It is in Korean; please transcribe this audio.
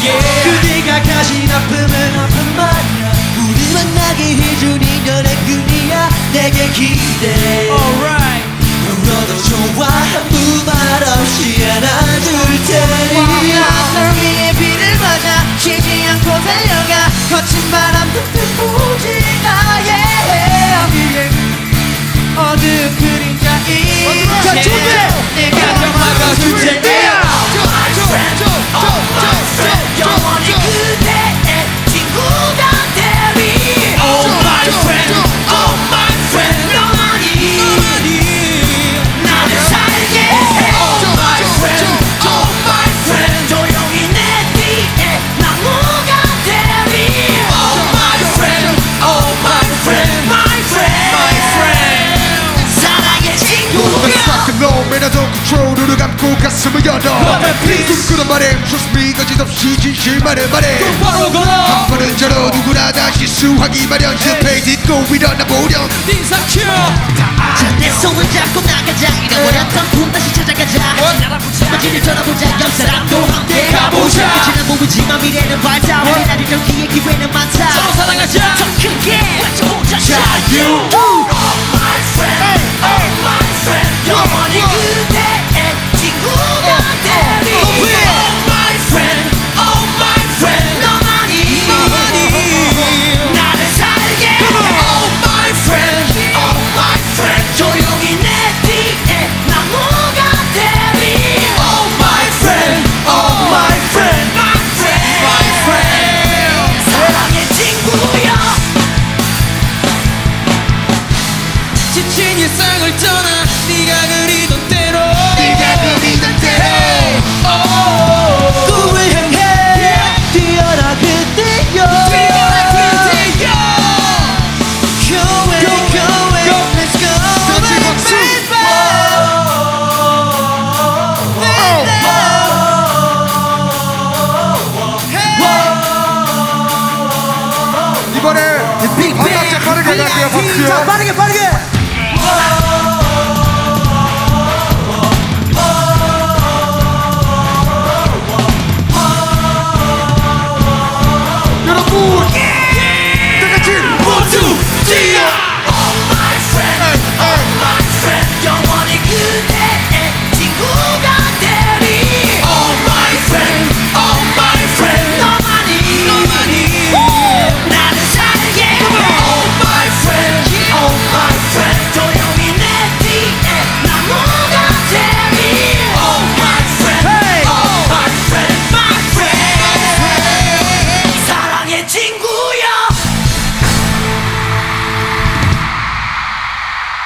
그대가 가진 아픔은 아픔 말이야. 우리 만나게 해준 인연의 끈이야. 내게 기대해. 너도 좋아. 아무 말 없이 안아줄 테니 널 위해 비를 맞아 쉬지 않고 달려가 거친 바람도 불지 나의 어두운 그림자인 내가 더 막아줄 테니 영원히 그대의 친구가 되리 Oh my friend, oh my friend 영원히 나를 살게 해 Oh my friend, oh my friend 조용히 내 뒤에 나무가 되리 Oh my friend, oh my friend, my friend, my friend 사랑의 친구야 놈이나 더 control 눈을 감고 가슴을 열어 꿈꾸는 말에 trust me 거짓없이 진실만을 말해 한 번은 저러 누구나 다시 수하기 마련 실패 딛고 일어나 보렴 내 손을 잡고 나가자 잃어버렸던 꿈 다시 찾아가자 거짓을 쳐다보자 옆 사람도 함께 가보자 지난 몸이지만 미래는 밝다 우리 나를 여기에 기회는 많다 서로 사랑하자 더 크게 외쳐보자 자유 Oh my friend, oh my friend 영원히 그대의 친구가 되리 Oh my friend, oh my friend 너만이 나를 살게 Oh my friend, oh my friend 조용히 내 뒤에 나무가 되리 Oh my friend, oh my friend, my friend, my friend 사랑의 친구야 지친 일상을 떠나 네가 그리던 대로 꿈을 향해 뛰어라 그대여 Go away, go away, let's go 이번에 바닥 빠르게 갈게요 박수요 빠르게